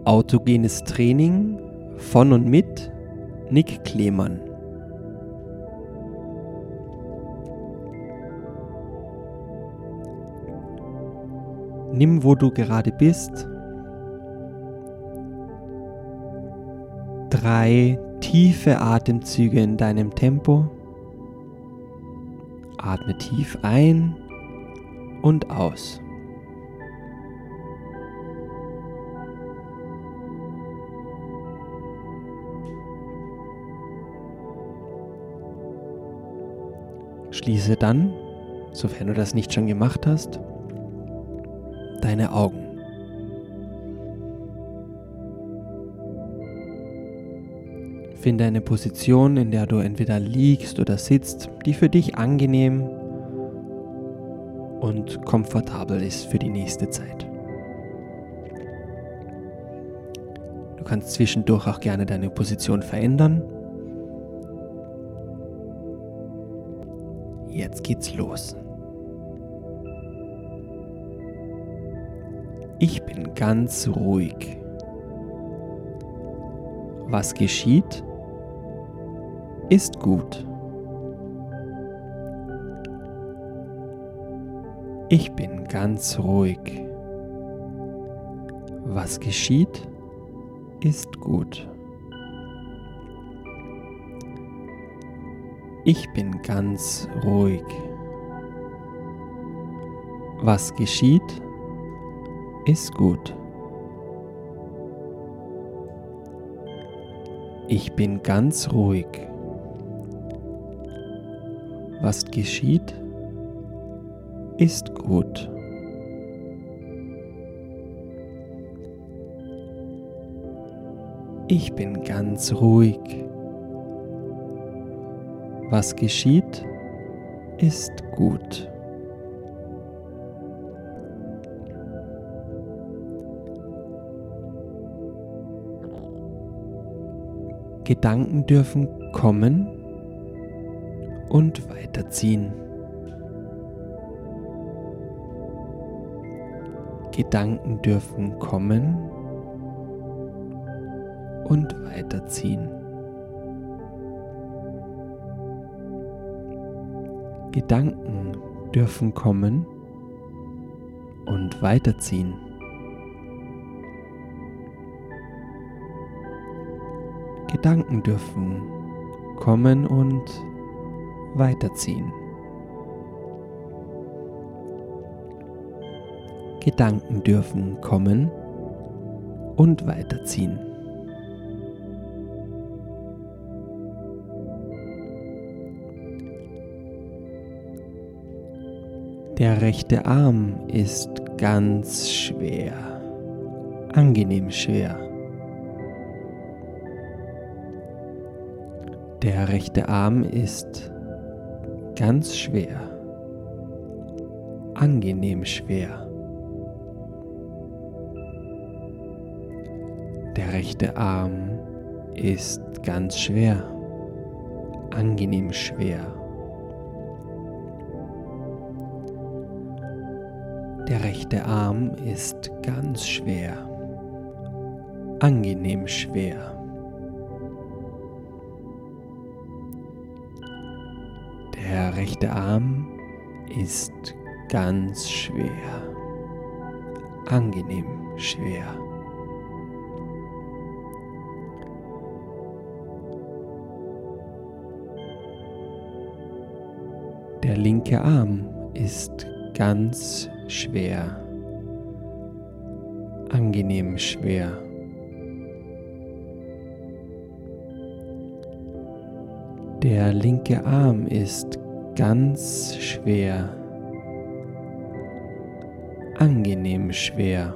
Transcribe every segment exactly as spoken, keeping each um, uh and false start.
Autogenes Training von und mit Nick Klemann. Nimm, wo du gerade bist, drei tiefe Atemzüge in deinem Tempo. Atme tief ein und aus. Schließe dann, sofern du das nicht schon gemacht hast, deine Augen. Finde eine Position, in der du entweder liegst oder sitzt, die für dich angenehm und komfortabel ist für die nächste Zeit. Du kannst zwischendurch auch gerne deine Position verändern. Jetzt geht's los. Ich bin ganz ruhig. Was geschieht, ist gut. Ich bin ganz ruhig. Was geschieht, ist gut. Ich bin ganz ruhig. Was geschieht, ist gut. Ich bin ganz ruhig. Was geschieht, ist gut. Ich bin ganz ruhig. Was geschieht, ist gut. Gedanken dürfen kommen und weiterziehen. Gedanken dürfen kommen und weiterziehen. Gedanken dürfen kommen und weiterziehen. Gedanken dürfen kommen und weiterziehen. Gedanken dürfen kommen und weiterziehen. Der rechte Arm ist ganz schwer, angenehm schwer. Der rechte Arm ist ganz schwer, angenehm schwer. Der rechte Arm ist ganz schwer, angenehm schwer. Der rechte Arm ist ganz schwer, angenehm schwer. Der rechte Arm ist ganz schwer, angenehm schwer. Der linke Arm ist ganz schwer, angenehm schwer. Der linke Arm ist ganz schwer, angenehm schwer.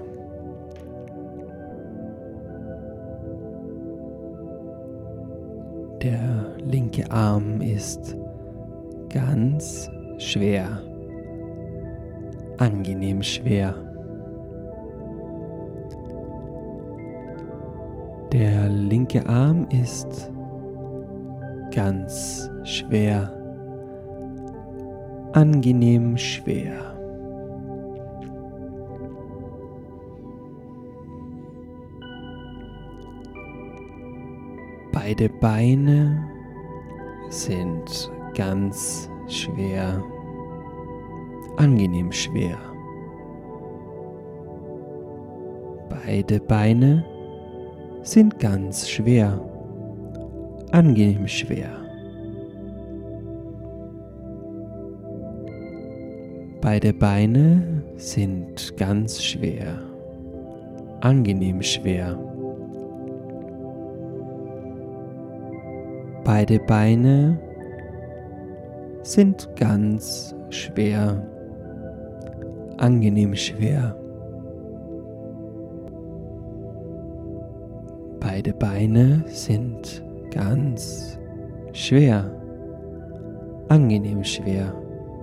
Der linke Arm ist ganz schwer, angenehm schwer. Der linke Arm ist ganz schwer, angenehm schwer. Beide Beine sind ganz schwer, angenehm schwer. Beide Beine sind ganz schwer, angenehm schwer. Beide Beine sind ganz schwer, angenehm schwer. Beide Beine sind ganz schwer, angenehm schwer. Beide Beine sind ganz schwer, angenehm schwer.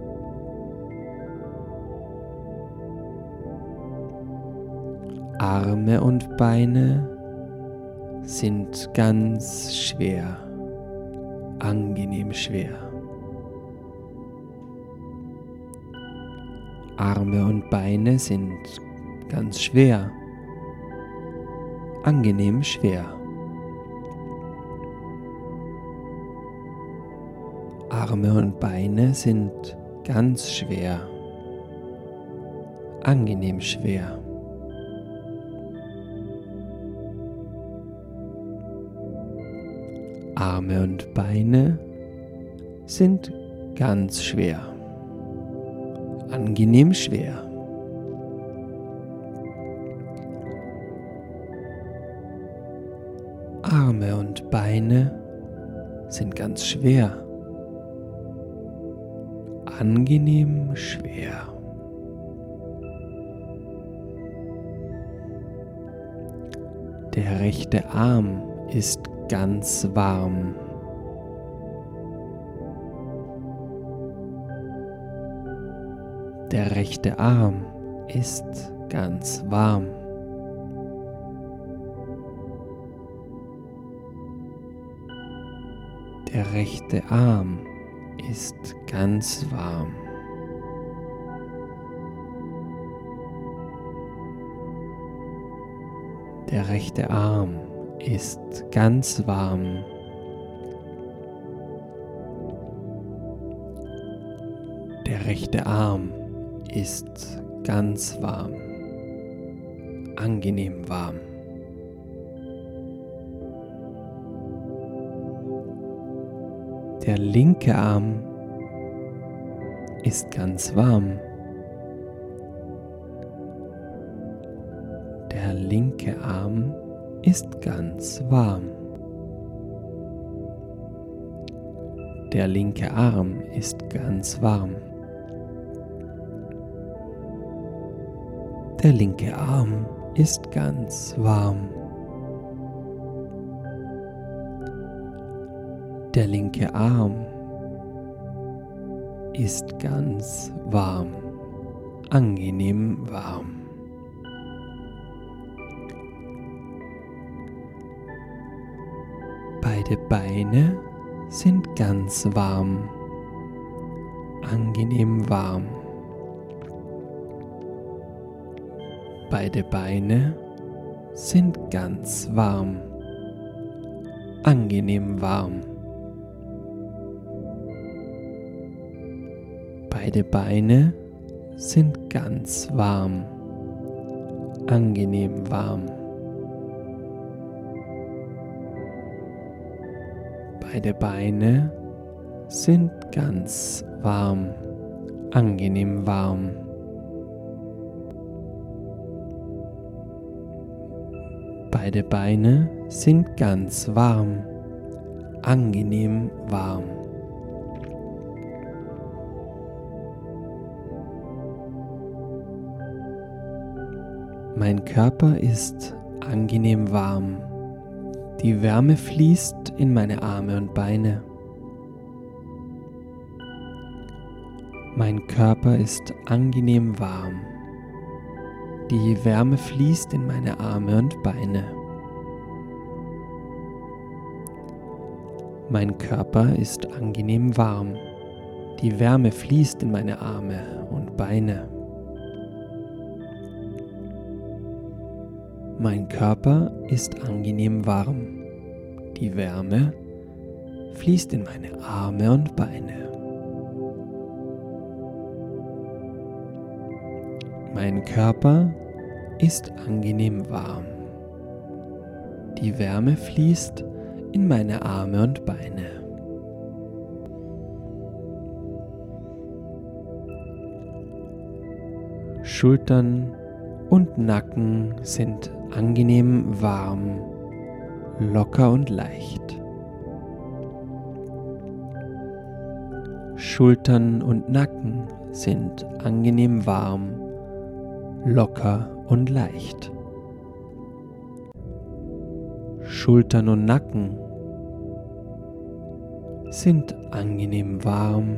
Arme und Beine sind ganz schwer, angenehm schwer. Arme und Beine sind ganz schwer, angenehm schwer. Arme und Beine sind ganz schwer, angenehm schwer. Arme und Beine sind ganz schwer, angenehm schwer. Arme und Beine sind ganz schwer, angenehm schwer. Der rechte Arm ist ganz warm. Der rechte Arm ist ganz warm. Der rechte Arm ist ganz warm. Der rechte Arm ist ganz warm. Der rechte Arm ist ganz warm, angenehm warm. Der linke Arm ist ganz warm. Der linke Arm ist ganz warm. Der linke Arm ist ganz warm. Der linke Arm ist ganz warm. Der linke Arm ist ganz warm, angenehm warm. Beide Beine sind ganz warm, angenehm warm. Beide Beine sind ganz warm, angenehm warm. Beide Beine sind ganz warm, angenehm warm. Beide Beine sind ganz warm, angenehm warm. Beide Beine sind ganz warm, angenehm warm. Mein Körper ist angenehm warm. Die Wärme fließt in meine Arme und Beine. Mein Körper ist angenehm warm. Die Wärme fließt in meine Arme und Beine. Mein Körper ist angenehm warm. Die Wärme fließt in meine Arme und Beine. Mein Körper ist angenehm warm. Die Wärme fließt in meine Arme und Beine. Mein Körper ist angenehm warm. Die Wärme fließt in meine Arme und Beine. Schultern und Nacken sind angenehm warm, locker und leicht. Schultern und Nacken sind angenehm warm, locker und leicht. Schultern und Nacken sind angenehm warm,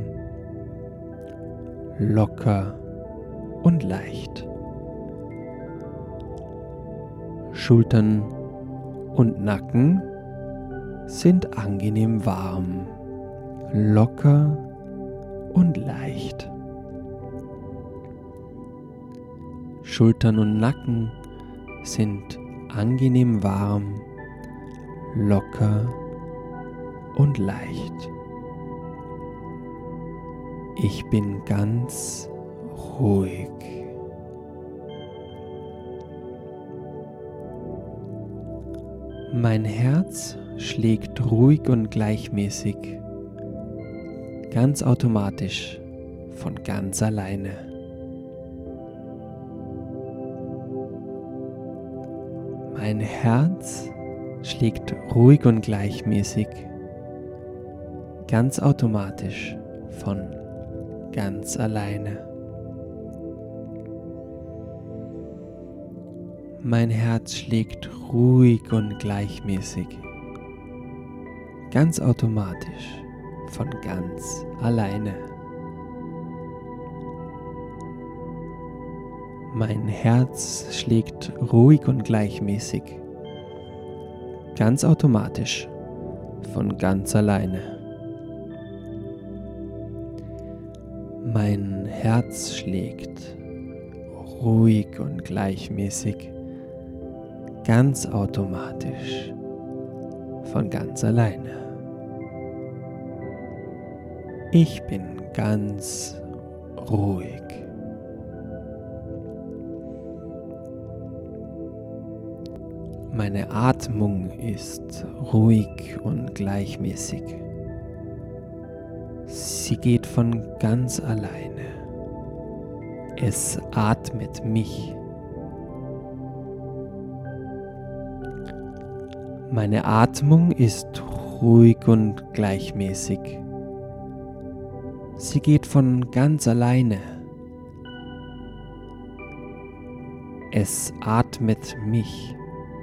locker und leicht. Schultern und Nacken sind angenehm warm, locker und leicht. Schultern und Nacken sind angenehm warm, locker und leicht. Ich bin ganz ruhig. Mein Herz schlägt ruhig und gleichmäßig, ganz automatisch, von ganz alleine. Mein Herz schlägt ruhig und gleichmäßig, ganz automatisch, von ganz alleine. Mein Herz schlägt ruhig und gleichmäßig, ganz automatisch, von ganz alleine. Mein Herz schlägt ruhig und gleichmäßig, ganz automatisch, von ganz alleine. Mein Herz schlägt ruhig und gleichmäßig, ganz automatisch, von ganz alleine. Ich bin ganz ruhig. Meine Atmung ist ruhig und gleichmäßig. Sie geht von ganz alleine. Es atmet mich. Meine Atmung ist ruhig und gleichmäßig. Sie geht von ganz alleine. Es atmet mich.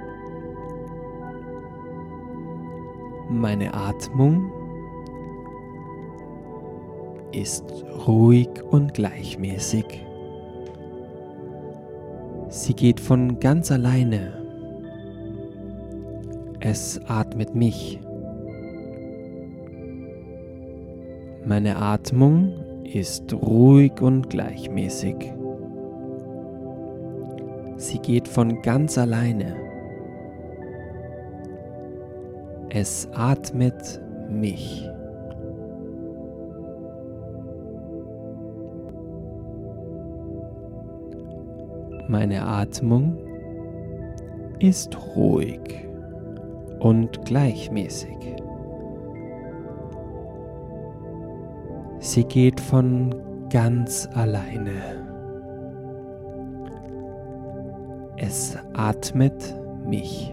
Meine Atmung ist ruhig und gleichmäßig. Sie geht von ganz alleine. Es atmet mich. Meine Atmung ist ruhig und gleichmäßig. Sie geht von ganz alleine. Es atmet mich. Meine Atmung ist ruhig und gleichmäßig. Sie geht von ganz alleine. Es atmet mich.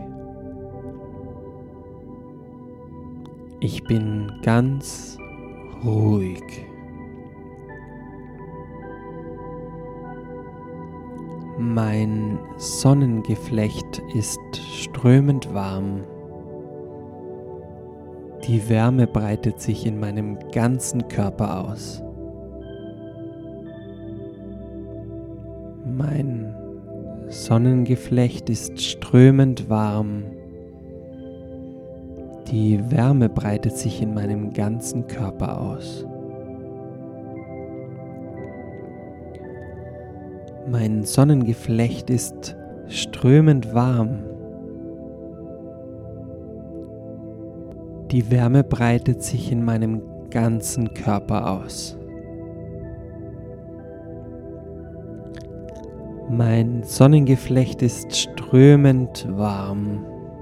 Ich bin ganz ruhig. Mein Sonnengeflecht ist strömend warm. Die Wärme breitet sich in meinem ganzen Körper aus. Mein Sonnengeflecht ist strömend warm. Die Wärme breitet sich in meinem ganzen Körper aus. Mein Sonnengeflecht ist strömend warm. Die Wärme breitet sich in meinem ganzen Körper aus. Mein Sonnengeflecht ist strömend warm.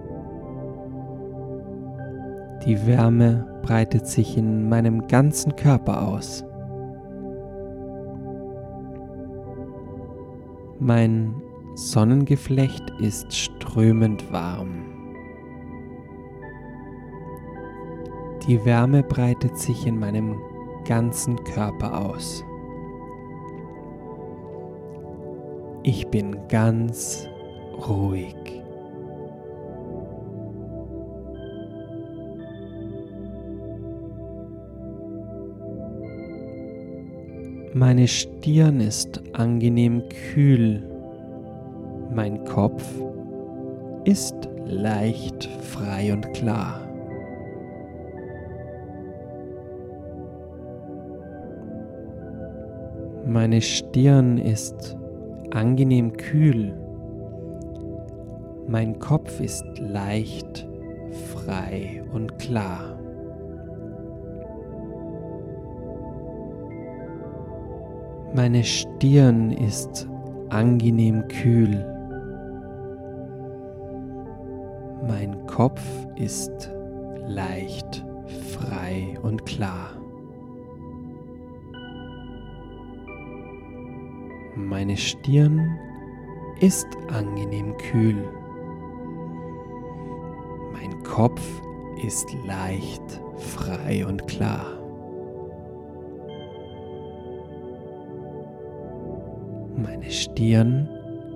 Die Wärme breitet sich in meinem ganzen Körper aus. Mein Sonnengeflecht ist strömend warm. Die Wärme breitet sich in meinem ganzen Körper aus. Ich bin ganz ruhig. Meine Stirn ist angenehm kühl. Mein Kopf ist leicht frei und klar. Meine Stirn ist angenehm kühl. Mein Kopf ist leicht frei und klar. Meine Stirn ist angenehm kühl. Mein Kopf ist leicht frei und klar. Meine Stirn ist angenehm kühl. Mein Kopf ist leicht frei und klar. Meine Stirn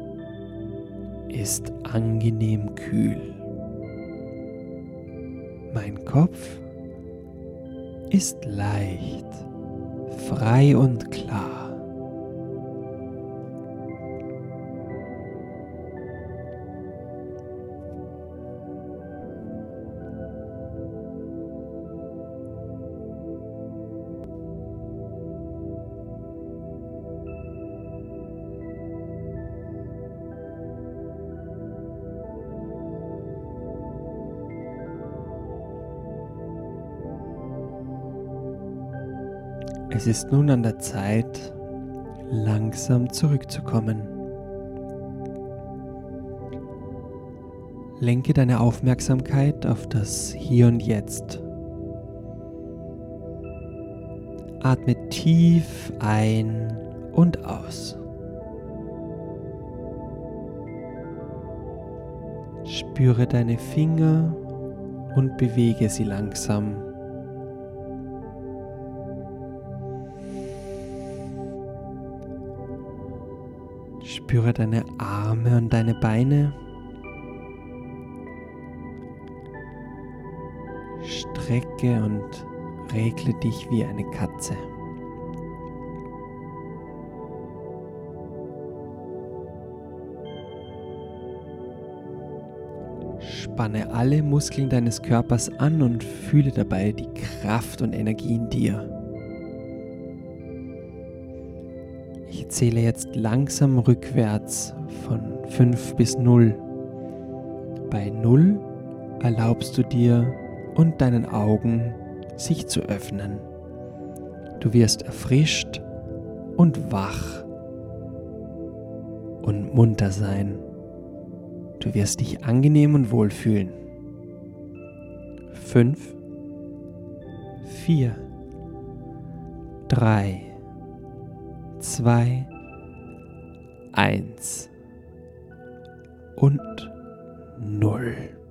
ist angenehm kühl. Mein Kopf ist leicht frei und klar. Es ist nun an der Zeit, langsam zurückzukommen. Lenke deine Aufmerksamkeit auf das Hier und Jetzt. Atme tief ein und aus. Spüre deine Finger und bewege sie langsam. Spüre deine Arme und deine Beine. Strecke und regle dich wie eine Katze. Spanne alle Muskeln deines Körpers an und fühle dabei die Kraft und Energie in dir. Ich zähle jetzt langsam rückwärts von fünf bis null. Bei null erlaubst du dir und deinen Augen sich zu öffnen. Du wirst erfrischt und wach und munter sein. Du wirst dich angenehm und wohl fühlen. Fünf, vier, drei, zwei, eins und null.